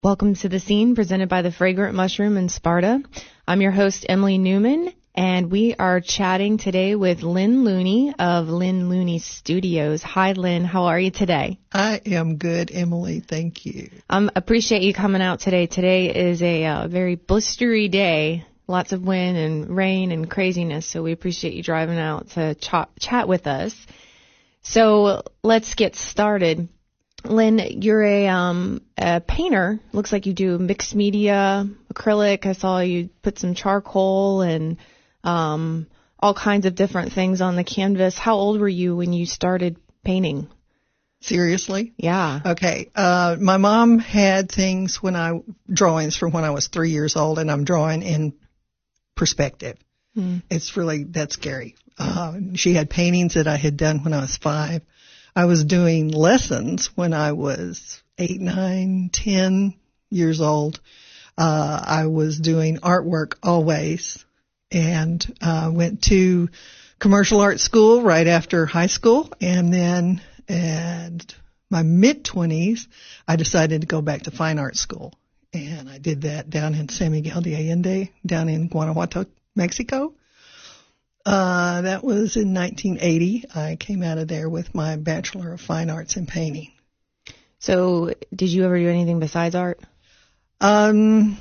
Welcome to The Scene, presented by the Fragrant Mushroom in Sparta. I'm your host, Emily Newman, and we are chatting today with Lynn Looney of Lynn Looney Studios. Hi, Lynn. How are you today? I am good, Emily. Thank you. Appreciate you coming out today. Today is a very blistery day. Lots of wind and rain and craziness, so we appreciate you driving out to chat with us. So let's get started. Lynn, you're a painter. Looks like you do mixed media, acrylic. I saw you put some charcoal and all kinds of different things on the canvas. How old were you when you started painting? Seriously? Yeah. Okay. My mom had drawings from when I was 3 years old, and I'm drawing in perspective. That's scary. She had paintings that I had done when I was 5. I was doing lessons when I was 8, 9, 10 years old. I was doing artwork always, and went to commercial art school right after high school. And then at my mid-20s, I decided to go back to fine art school. And I did that down in San Miguel de Allende, down in Guanajuato, Mexico. That was in 1980. I came out of there with my Bachelor of Fine Arts in Painting. So did you ever do anything besides art? No.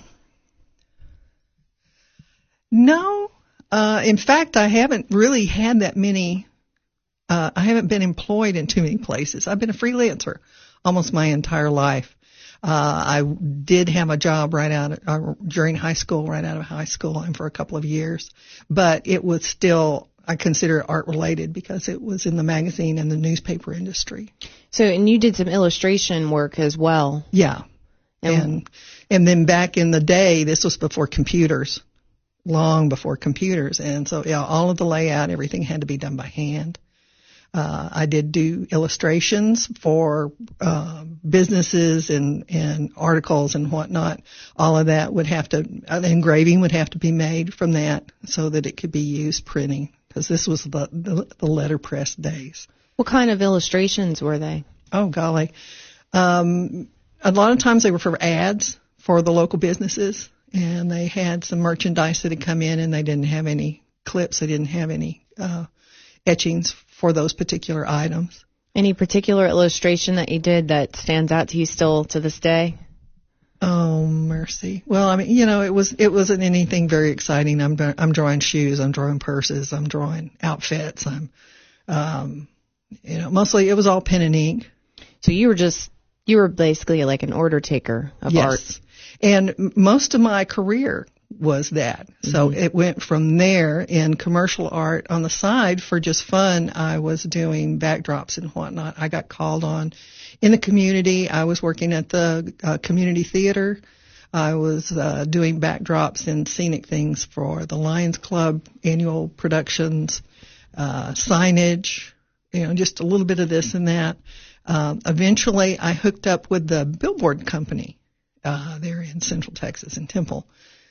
In fact, I haven't really had that many. I haven't been employed in too many places. I've been a freelancer almost my entire life. I did have a job during high school, right out of high school, and for a couple of years, but it was still, I consider it art related because it was in the magazine and the newspaper industry. So, and you did some illustration work as well. Yeah. And then back in the day, this was before computers, long before computers. And so, yeah, all of the layout, everything had to be done by hand. I did do illustrations for businesses and articles and whatnot. All of that the engraving would have to be made from that so that it could be used printing, because this was the letterpress days. What kind of illustrations were they? Oh, golly. A lot of times they were for ads for the local businesses, and they had some merchandise that had come in, and they didn't have any clips. They didn't have any etchings for those particular items. Any particular illustration that you did that stands out to you still to this day? Oh, mercy. Well, I mean, it wasn't anything very exciting. I'm drawing shoes. I'm drawing purses. I'm drawing outfits. Mostly it was all pen and ink. So you were basically like an order taker of art. Yes. And most of my career was that. So it went from there in commercial art on the side for just fun. I was doing backdrops and whatnot. I got called on in the community. I was working at the community theater. I was doing backdrops and scenic things for the Lions Club annual productions, signage, just a little bit of this and that. Eventually I hooked up with the billboard company there in Central Texas in Temple.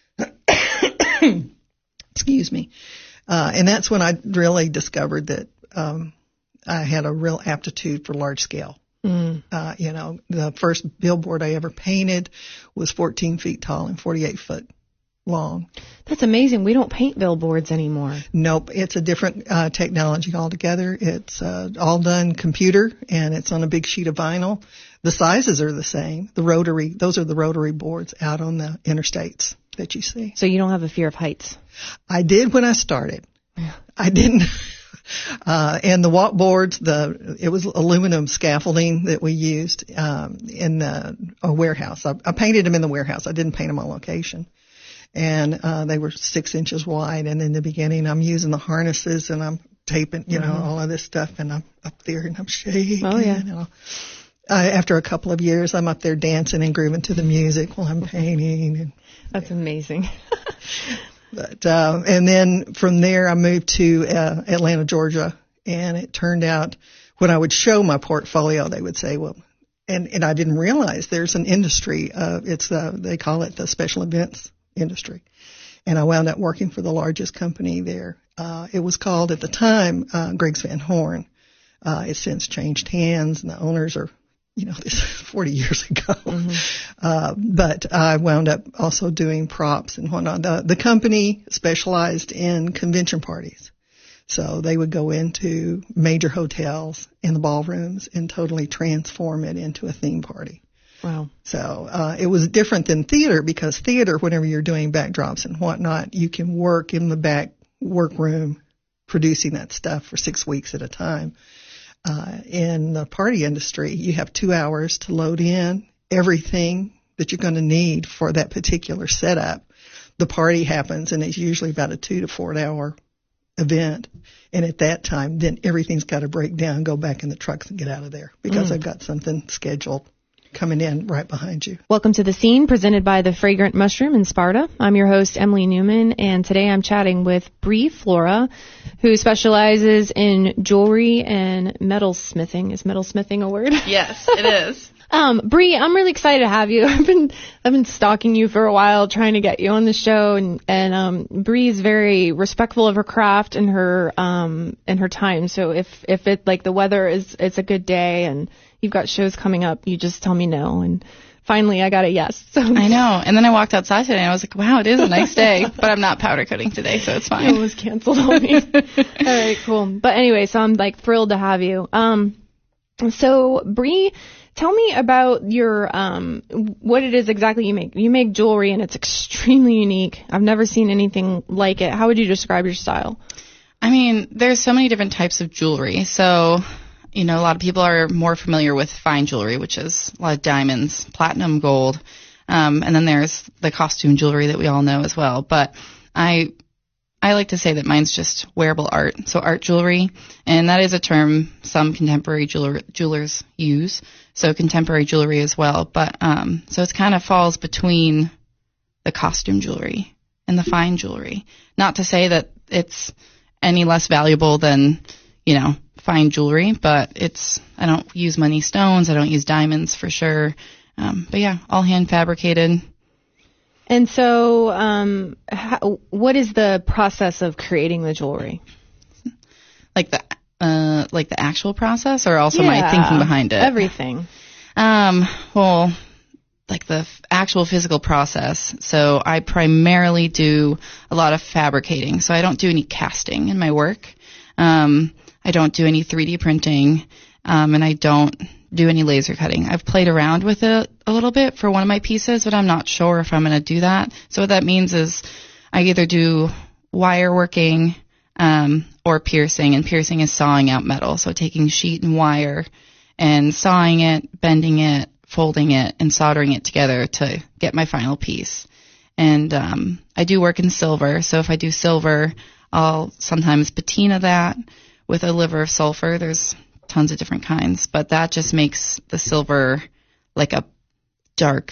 Excuse me. And that's when I really discovered that I had a real aptitude for large scale. The first billboard I ever painted was 14 feet tall and 48 foot long. That's amazing. We don't paint billboards anymore. Nope. It's a different technology altogether. It's all done computer, and it's on a big sheet of vinyl. The sizes are the same. Those are the rotary boards out on the interstates that you see. So you don't have a fear of heights? I did when I started. I didn't. And the walk boards, it was aluminum scaffolding that we used in a warehouse. I painted them in the warehouse. I didn't paint them on location. And they were 6 inches wide. And in the beginning, I'm using the harnesses and I'm taping, all of this stuff. And I'm up there and I'm shaking. Oh, yeah. After a couple of years, I'm up there dancing and grooving to the music while I'm painting. That's amazing. But and then from there, I moved to Atlanta, Georgia, and it turned out when I would show my portfolio, they would say, "Well," and I didn't realize there's an industry. They call it the special events industry, and I wound up working for the largest company there. It was called at the time Griggs Van Horn. It's since changed hands, and the owners are this 40 years ago. But I wound up also doing props and whatnot. The company specialized in convention parties. So they would go into major hotels in the ballrooms and totally transform it into a theme party. Wow. So it was different than theater, because theater, whenever you're doing backdrops and whatnot, you can work in the back workroom producing that stuff for 6 weeks at a time. In the party industry, you have 2 hours to load in everything that you're going to need for that particular setup. The party happens, and it's usually about a 2 to 4 hour event. And at that time, then everything's got to break down, go back in the trucks and get out of there, because I've got something scheduled coming in right behind you. Welcome to The Scene, presented by the Fragrant Mushroom in Sparta. I'm your host, Emily Newman, and today I'm chatting with Bree Flora, who specializes in jewelry and metalsmithing. Is metalsmithing a word? Yes, it is. Bree, I'm really excited to have you. I've been stalking you for a while, trying to get you on the show, and Bree is very respectful of her craft and her time. So if it, like, the weather it's a good day and you've got shows coming up, you just tell me no, and finally I got a yes. So I know. And then I walked outside today and I was like, wow, it is a nice day, but I'm not powder coating today, so it's fine. It was canceled on me. All right, cool. But anyway, so I'm like thrilled to have you. So Bree, tell me about your what it is exactly you make. You make jewelry, and it's extremely unique. I've never seen anything like it. How would you describe your style? I mean, there's so many different types of jewelry. So, a lot of people are more familiar with fine jewelry, which is a lot of diamonds, platinum, gold, and then there's the costume jewelry that we all know as well. But I like to say that mine's just wearable art, so art jewelry, and that is a term some contemporary jewelers use, so contemporary jewelry as well. But so it kind of falls between the costume jewelry and the fine jewelry. Not to say that it's any less valuable than, fine jewelry, but I don't use many stones, I don't use diamonds for sure. But yeah, all hand fabricated. And so, what is the process of creating the jewelry? Like the actual process, or also my thinking behind it? Everything. Well, like the actual physical process. So I primarily do a lot of fabricating. So I don't do any casting in my work. I don't do any 3D printing, and I don't do any laser cutting. I've played around with it a little bit for one of my pieces, but I'm not sure if I'm going to do that. So what that means is I either do wire working or piercing, and piercing is sawing out metal. So taking sheet and wire and sawing it, bending it, folding it, and soldering it together to get my final piece. And I do work in silver. So if I do silver, I'll sometimes patina that with a liver of sulfur. There's tons of different kinds, but that just makes the silver like a dark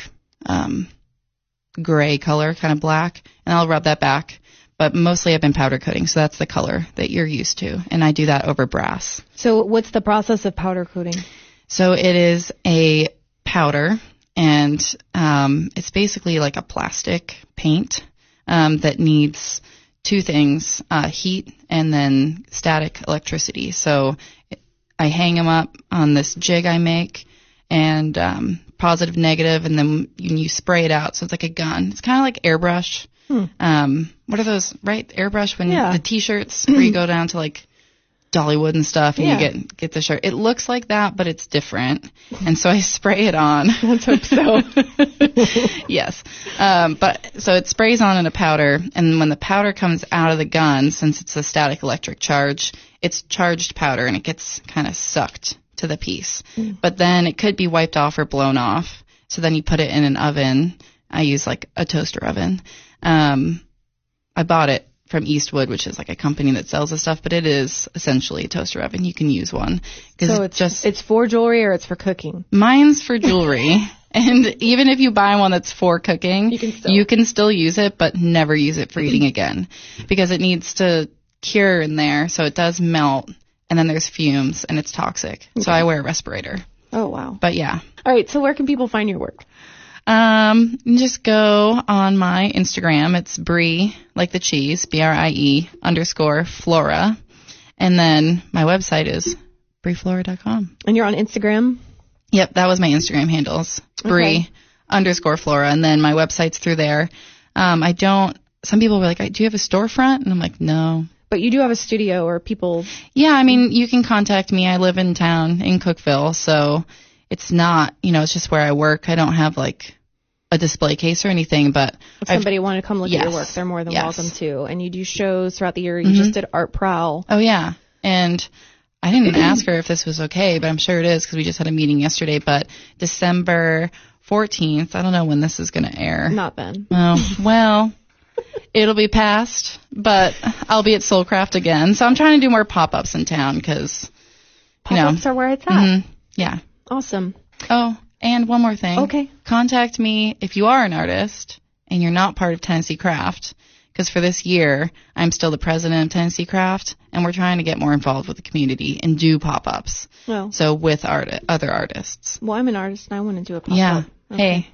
gray color, kind of black, and I'll rub that back. But mostly I've been powder coating, so that's the color that you're used to, and I do that over brass. So what's the process of powder coating? So it is a powder, and it's basically like a plastic paint that needs two things, heat and then static electricity. So I hang them up on this jig I make, and positive, negative, and then you spray it out. So it's like a gun. It's kind of like airbrush. What are those, right? Airbrush, when the T-shirts where you go down to like Dollywood and stuff, and you get the shirt. It looks like that, but it's different. And so I spray it on. Let's hope so. Yes. But so it sprays on in a powder, and when the powder comes out of the gun, since it's a static electric charge, it's charged powder, and it gets kind of sucked to the piece. But then it could be wiped off or blown off. So then you put it in an oven. I use like a toaster oven. I bought it from Eastwood, which is like a company that sells this stuff, but it is essentially a toaster oven. You can use one. So it's for jewelry, or it's for cooking? Mine's for jewelry. And even if you buy one that's for cooking, you can still use it, but never use it for eating again, because it needs to cure in there, so it does melt, and then there's fumes, and it's toxic. Okay. So I wear a respirator. Oh, wow. But yeah. All right, so where can people find your work? Just go on my Instagram. It's Bree, like the cheese, BRIE_Flora. And then my website is brieflora.com. And you're on Instagram? Yep, that was my Instagram handles. Bree _Flora, and then my website's through there. Some people were like, do you have a storefront? And I'm like, no. But you do have a studio or people? Yeah, I mean, you can contact me. I live in town in Cookeville, so it's not, it's just where I work. I don't have like a display case or anything, but if somebody wanted to come look at your work, they're more than welcome to. And you do shows throughout the year. You just did Art Prowl. Oh, yeah. And I didn't ask her if this was okay, but I'm sure it is because we just had a meeting yesterday. But December 14th, I don't know when this is going to air. Not then. Oh, well, it'll be past, but I'll be at Soulcraft again. So I'm trying to do more pop-ups in town because, pop-ups are where it's at. Yeah. Awesome. Oh, and one more thing. Okay. Contact me if you are an artist and you're not part of Tennessee Craft, because for this year, I'm still the president of Tennessee Craft, and we're trying to get more involved with the community and do pop-ups. Well. So with other artists. Well, I'm an artist, and I want to do a pop-up. Yeah. Okay.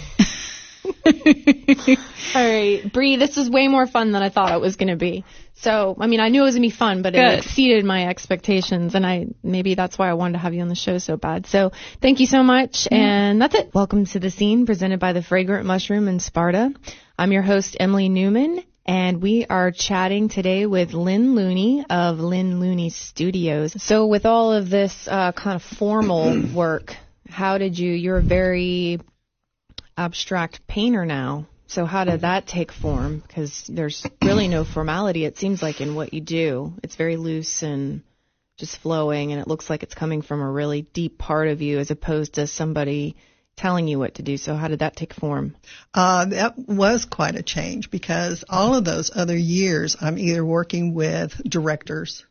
Hey. All right, Bree, this is way more fun than I thought it was going to be. So, I mean, I knew it was going to be fun, but it exceeded my expectations, and maybe that's why I wanted to have you on the show so bad. So, thank you so much, and that's it. Welcome to The Scene, presented by the Fragrant Mushroom in Sparta. I'm your host, Emily Newman, and we are chatting today with Lynn Looney of Lynn Looney Studios. So, with all of this kind of formal work, you're a very abstract painter now. So how did that take form? Because there's really no formality, it seems like, in what you do. It's very loose and just flowing, and it looks like it's coming from a really deep part of you as opposed to somebody telling you what to do. So how did that take form? That was quite a change because all of those other years I'm either working with directors,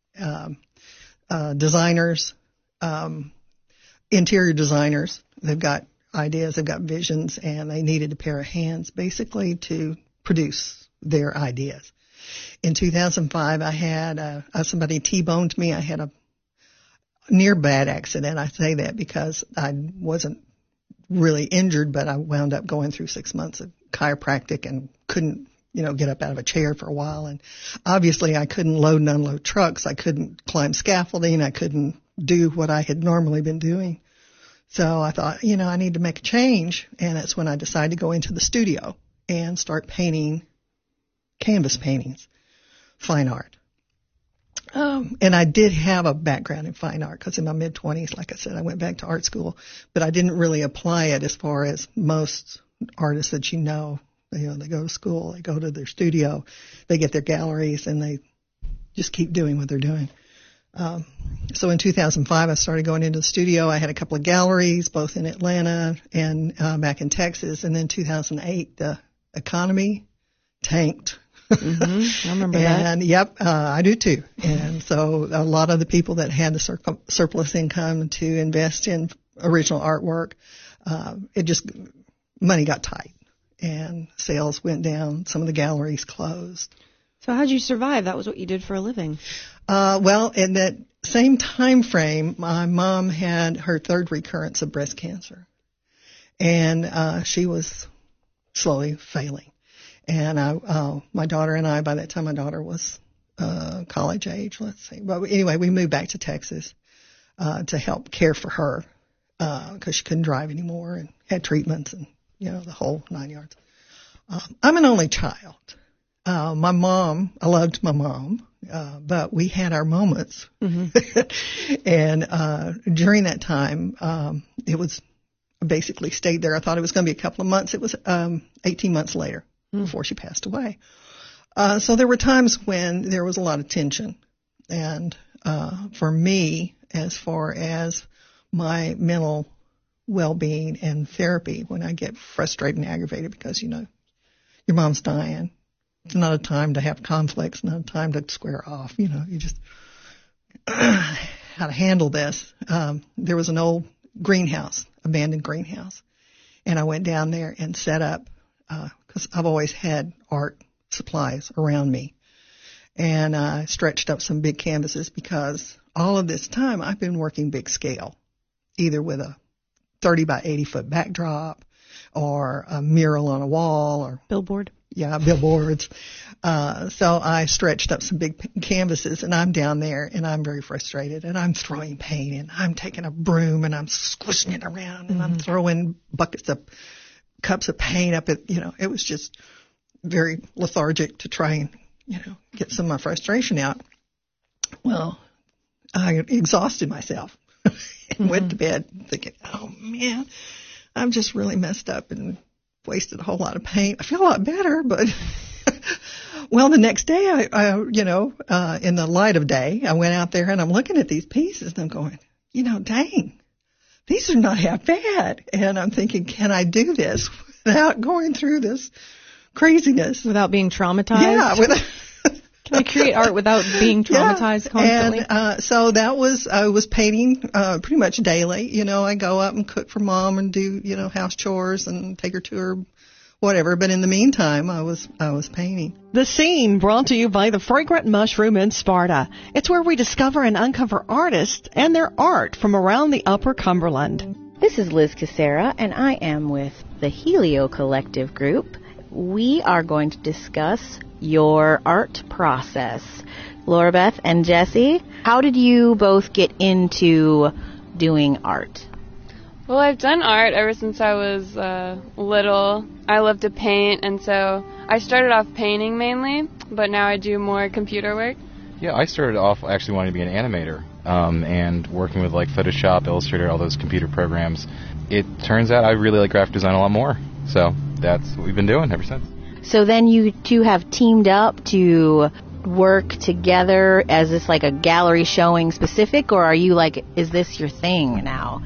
designers, interior designers. They've got ideas, they've got visions, and they needed a pair of hands basically to produce their ideas. In 2005, I had somebody T-boned me. I had a near bad accident. I say that because I wasn't really injured, but I wound up going through 6 months of chiropractic and couldn't, get up out of a chair for a while. And obviously I couldn't load and unload trucks. I couldn't climb scaffolding. I couldn't do what I had normally been doing. So I thought, I need to make a change, and that's when I decided to go into the studio and start painting canvas paintings, fine art. And I did have a background in fine art because in my mid-20s, like I said, I went back to art school, but I didn't really apply it as far as most artists that they go to school, they go to their studio, they get their galleries, and they just keep doing what they're doing. So in 2005, I started going into the studio. I had a couple of galleries, both in Atlanta and back in Texas. And then 2008, the economy tanked. I remember that. And yep, I do too. And so a lot of the people that had the surplus income to invest in original artwork, money got tight and sales went down. Some of the galleries closed. So how'd you survive? That was what you did for a living. Well, in that same time frame, my mom had her third recurrence of breast cancer, and she was slowly failing. And my daughter and I, by that time, my daughter was college age, let's see. But anyway, we moved back to Texas to help care for her because she couldn't drive anymore and had treatments and the whole 9 yards. I'm an only child. I loved my mom, but we had our moments. Mm-hmm. And during that time, it was basically stayed there. I thought it was going to be a couple of months. It was 18 months later before she passed away. So there were times when there was a lot of tension. And for me, as far as my mental well-being and therapy, when I get frustrated and aggravated because, your mom's dying, it's not a time to have conflicts, not a time to square off. You just how to handle this. There was an old greenhouse, abandoned greenhouse, and I went down there and set up because I've always had art supplies around me, and I stretched up some big canvases because all of this time I've been working big scale, either with a 30 by 80 foot backdrop or a mural on a wall or billboard. billboards. So I stretched up some big canvases, and I'm down there, and I'm very frustrated, and I'm throwing paint, and I'm taking a broom, and I'm squishing it around, and I'm throwing cups of paint up at, it was just very lethargic to try and, get some of my frustration out. Well, I exhausted myself and went to bed thinking, oh man, I'm just really messed up and wasted a whole lot of paint. I feel a lot better, but well, the next day I in the light of day, I went out there and I'm looking at these pieces and I'm going, dang, these are not half bad. And I'm thinking, can I do this without going through this craziness? Without being traumatized? Yeah. Can I create art without being traumatized constantly? And so I was painting pretty much daily. I go up and cook for Mom and do, house chores and take her to her whatever. But in the meantime, I was painting. The Scene, brought to you by the Fragrant Mushroom in Sparta. It's where we discover and uncover artists and their art from around the Upper Cumberland. This is Liz Casera, and I am with the Helio Collective Group. We are going to discuss your art process. Laura Beth and Jesse, how did you both get into doing art? Well, I've done art ever since I was little. I love to paint, and so I started off painting mainly, but now I do more computer work. Yeah, I started off actually wanting to be an animator and working with like Photoshop, Illustrator, all those computer programs. It turns out I really like graphic design a lot more, so that's what we've been doing ever since. So then you two have teamed up to work together as this like a gallery showing specific, or are you like, is this your thing now?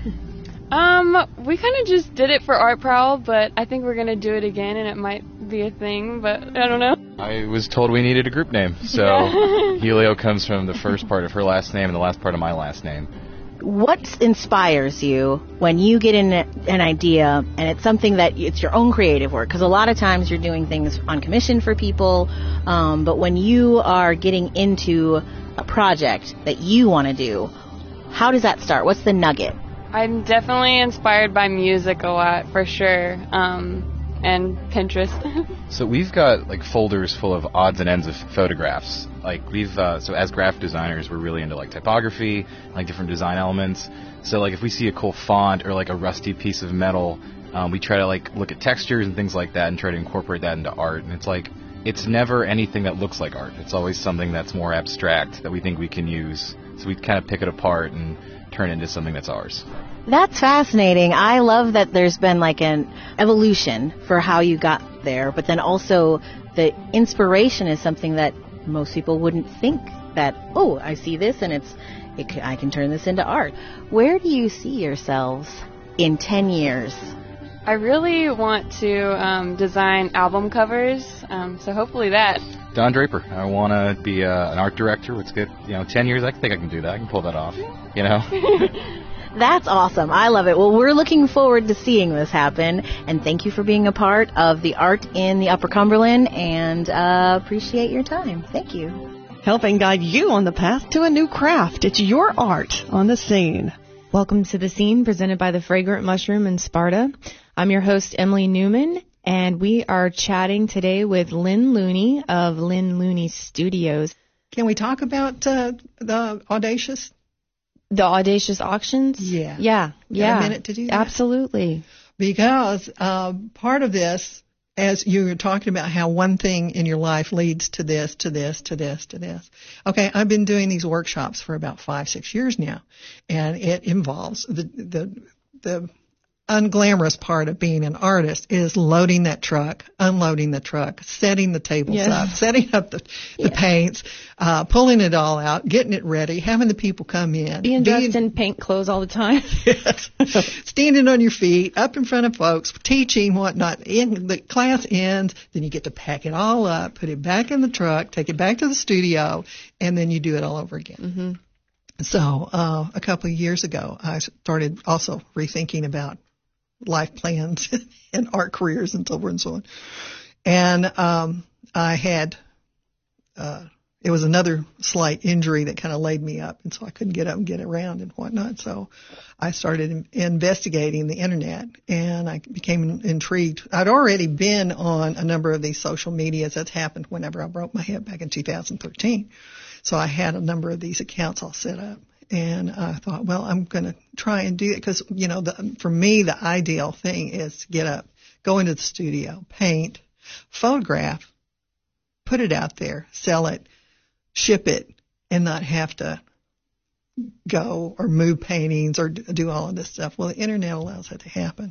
We kind of just did it for Art Prowl, but I think we're going to do it again, and it might be a thing, but I don't know. I was told we needed a group name, so Helio comes from the first part of her last name and the last part of my last name. What inspires you when you get an idea and it's something that it's your own creative work? Because a lot of times you're doing things on commission for people, but when you are getting into a project that you want to do, how does that start? What's the nugget? I'm definitely inspired by music a lot, for sure, and Pinterest. So we've got like folders full of odds and ends of photographs. Like so as graphic designers, we're really into like typography, like different design elements. So like if we see a cool font or like a rusty piece of metal, we try to like look at textures and things like that and try to incorporate that into art. And it's like, it's never anything that looks like art. It's always something that's more abstract that we think we can use. So we kind of pick it apart and turn it into something that's ours. That's fascinating. I love that there's been like an evolution for how you got there, but then also the inspiration is something that most people wouldn't think that, oh, I see this and I can turn this into art. Where do you see yourselves in 10 years? I really want to design album covers, so hopefully that. Don Draper. I want to be an art director. Let's get 10 years. I think I can do that. I can pull that off. That's awesome. I love it. Well, we're looking forward to seeing this happen, and thank you for being a part of the art in the Upper Cumberland, and appreciate your time. Thank you. Helping guide you on the path to a new craft. It's your art on The Scene. Welcome to The Scene, presented by the Fragrant Mushroom in Sparta. I'm your host, Emily Newman, and we are chatting today with Lynn Looney of Lynn Looney Studios. Can we talk about the Audacious? The Audacious auctions? Yeah. Yeah. Got a minute to do that? Absolutely. Because part of this, as you were talking about how one thing in your life leads to this, to this, to this, to this. Okay, I've been doing these workshops for about 5-6 years now, and it involves the unglamorous part of being an artist is loading that truck, unloading the truck, setting the tables up, setting up the paints, pulling it all out, getting it ready, having the people come in. Being dressed in paint clothes all the time. Yes. Standing on your feet, up in front of folks, teaching, whatnot. The class ends, then you get to pack it all up, put it back in the truck, take it back to the studio, and then you do it all over again. Mm-hmm. So a couple of years ago, I started also rethinking about life plans and art careers and so forth and so on. And I had it was another slight injury that kind of laid me up, and so I couldn't get up and get around and whatnot. So I started investigating the internet, and I became intrigued. I'd already been on a number of these social medias. That's happened whenever I broke my hip back in 2013. So I had a number of these accounts all set up, and I thought, well, I'm going to try and do it because, you know, for me, the ideal thing is to get up, go into the studio, paint, photograph, put it out there, sell it, ship it, and not have to go or move paintings or do all of this stuff. Well, the internet allows that to happen.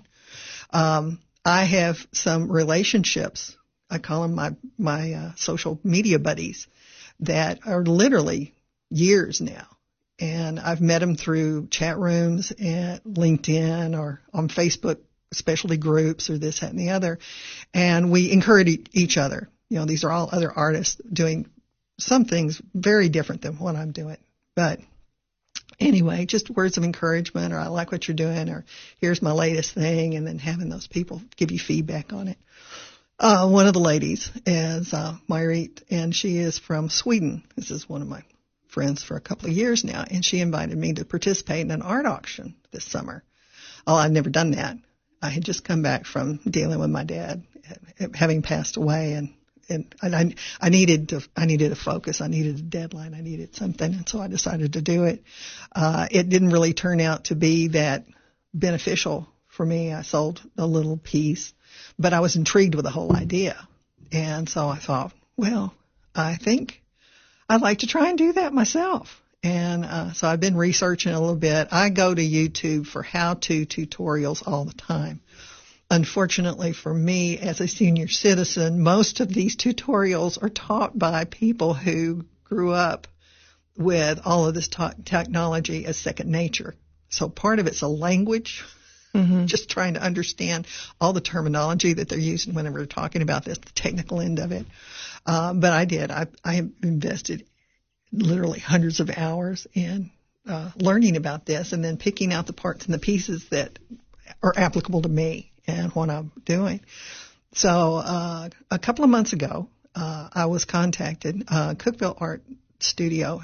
I have some relationships. I call them my social media buddies that are literally years now. And I've met them through chat rooms at LinkedIn or on Facebook specialty groups or this, that, and the other. And we encourage each other. You know, these are all other artists doing some things very different than what I'm doing. But anyway, just words of encouragement, or I like what you're doing, or here's my latest thing, and then having those people give you feedback on it. One of the ladies is Myrit, and she is from Sweden. This is one of my friends for a couple of years now, and she invited me to participate in an art auction this summer. Oh, I'd never done that. I had just come back from dealing with my dad having passed away, and I needed to focus. I needed a deadline. I needed something, and so I decided to do it. It didn't really turn out to be that beneficial for me. I sold a little piece, but I was intrigued with the whole idea, and so I thought, well, I think I'd like to try and do that myself. And so I've been researching a little bit. I go to YouTube for how-to tutorials all the time. Unfortunately for me, as a senior citizen, most of these tutorials are taught by people who grew up with all of this technology as second nature. So part of it's a language, just trying to understand all the terminology that they're using whenever they're talking about this, the technical end of it. But I did. I invested literally hundreds of hours in learning about this and then picking out the parts and the pieces that are applicable to me and what I'm doing. So a couple of months ago, I was contacted. Cookeville Art Studio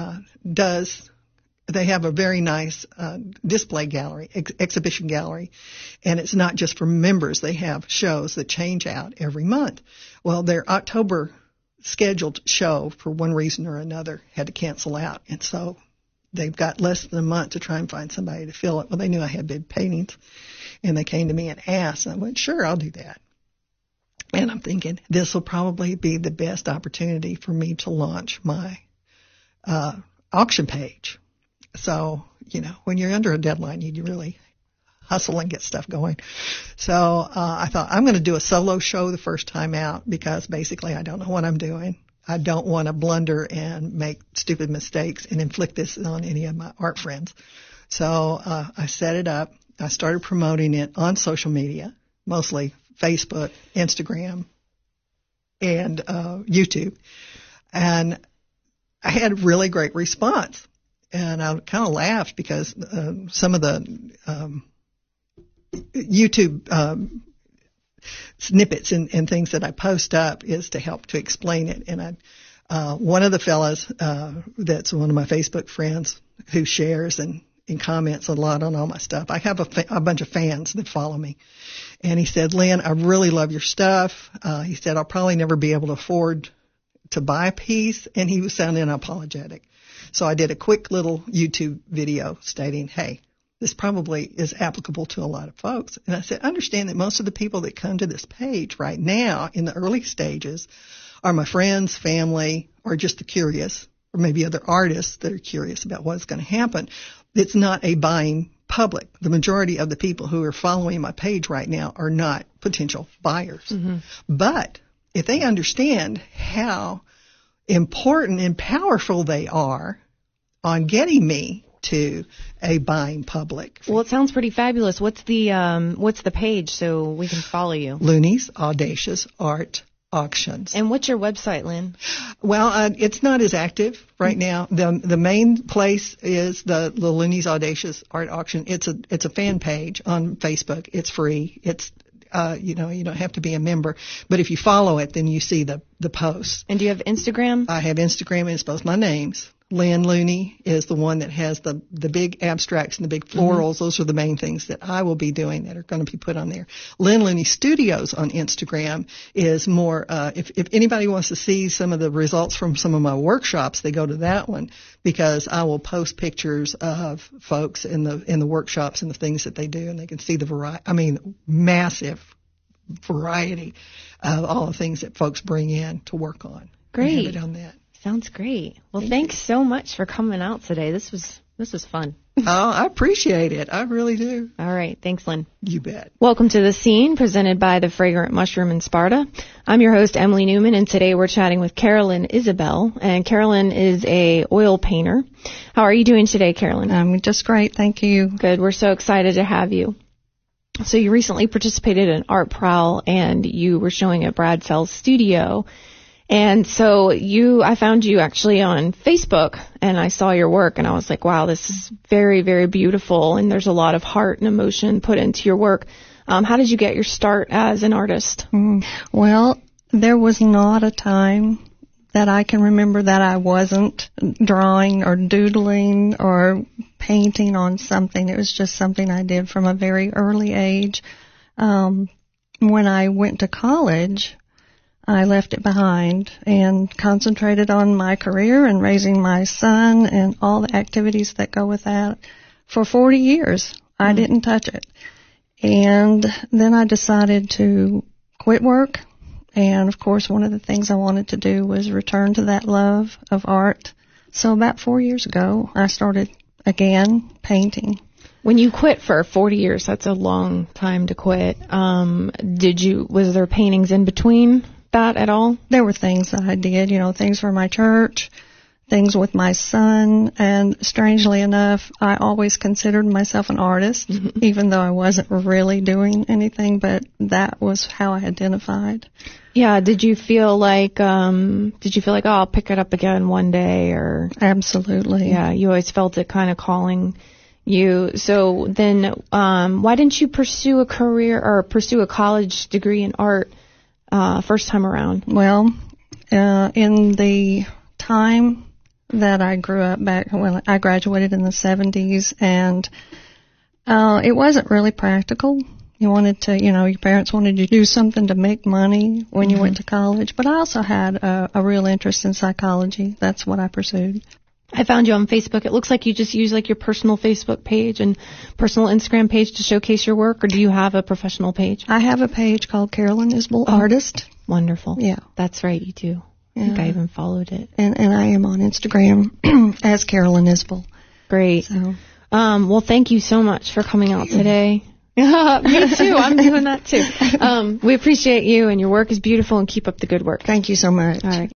they have a very nice display gallery, exhibition gallery, and it's not just for members. They have shows that change out every month. Well, their October scheduled show, for one reason or another, had to cancel out, and so they've got less than a month to try and find somebody to fill it. Well, they knew I had big paintings, and they came to me and asked, and I went, sure, I'll do that. And I'm thinking, this will probably be the best opportunity for me to launch my auction page. So, you know, when you're under a deadline, you really hustle and get stuff going. So I thought, I'm going to do a solo show the first time out because basically I don't know what I'm doing. I don't want to blunder and make stupid mistakes and inflict this on any of my art friends. So I set it up. I started promoting it on social media, mostly Facebook, Instagram, and YouTube. And I had a really great response. And I kind of laughed because some of the YouTube snippets and things that I post up is to help to explain it. And one of the fellas that's one of my Facebook friends who shares and comments a lot on all my stuff. I have a bunch of fans that follow me. And he said, Lynn, I really love your stuff. He said, I'll probably never be able to afford to buy a piece. And he was sounding apologetic. So I did a quick little YouTube video stating, hey, this probably is applicable to a lot of folks. And I said, understand that most of the people that come to this page right now in the early stages are my friends, family, or just the curious, or maybe other artists that are curious about what's going to happen. It's not a buying public. The majority of the people who are following my page right now are not potential buyers. Mm-hmm. But if they understand how important and powerful they are on getting me to a buying public. Well, it sounds pretty fabulous. What's the page so we can follow you? Looney's Audacious Art Auctions. And what's your website, Lynn? Well, it's not as active right now. The main place is the Looney's Audacious Art Auction. It's a fan page on Facebook. It's free. You don't have to be a member. But if you follow it, then you see the posts. And do you have Instagram? I have Instagram, and it's both my names. Lynn Looney is the one that has the big abstracts and the big florals. Mm-hmm. Those are the main things that I will be doing that are going to be put on there. Lynn Looney Studios on Instagram is more, if anybody wants to see some of the results from some of my workshops, they go to that one, because I will post pictures of folks in the workshops and the things that they do, and they can see the massive variety of all the things that folks bring in to work on. Great. I have it on that. Sounds great. Well, thanks so much for coming out today. This was fun. Oh, I appreciate it. I really do. All right. Thanks, Lynn. You bet. Welcome to The Scene, presented by the Fragrant Mushroom in Sparta. I'm your host, Emily Newman, and today we're chatting with Carolyn Isabel. And Carolyn is a oil painter. How are you doing today, Carolyn? I'm just great. Thank you. Good. We're so excited to have you. So you recently participated in Art Prowl, and you were showing at Brad Sell's studio. And so I found you actually on Facebook, and I saw your work, and I was like, wow, this is very, very beautiful, and there's a lot of heart and emotion put into your work. How did you get your start as an artist? Well, there was not a time that I can remember that I wasn't drawing or doodling or painting on something. It was just something I did from a very early age. When I went to college, I left it behind and concentrated on my career and raising my son and all the activities that go with that. For 40 years, I didn't touch it. And then I decided to quit work. And, of course, one of the things I wanted to do was return to that love of art. So about 4 years ago, I started again painting. When you quit for 40 years, that's a long time to quit. Was there paintings in between that at all? There were things that I did, things for my church, things with my son, and strangely enough, I always considered myself an artist, even though I wasn't really doing anything, but that was how I identified. Yeah, did you feel like, I'll pick it up again one day, or? Absolutely. Yeah, you always felt it kind of calling you. So then, why didn't you pursue a career or pursue a college degree in art first time around? Well, in the time that I grew up back when I graduated in the 70s, and it wasn't really practical. You wanted to, your parents wanted you to do something to make money when you went to college, but I also had a real interest in psychology. That's what I pursued. I found you on Facebook. It looks like you just use like your personal Facebook page and personal Instagram page to showcase your work, or do you have a professional page? I have a page called Carolyn Isbell Artist. Wonderful. Yeah. That's right, you do. I think I even followed it. And I am on Instagram as Carolyn Isbell. Great. So. Well, thank you so much for coming out today. Me too. I'm doing that too. We appreciate you, and your work is beautiful, and keep up the good work. Thank you so much. All right.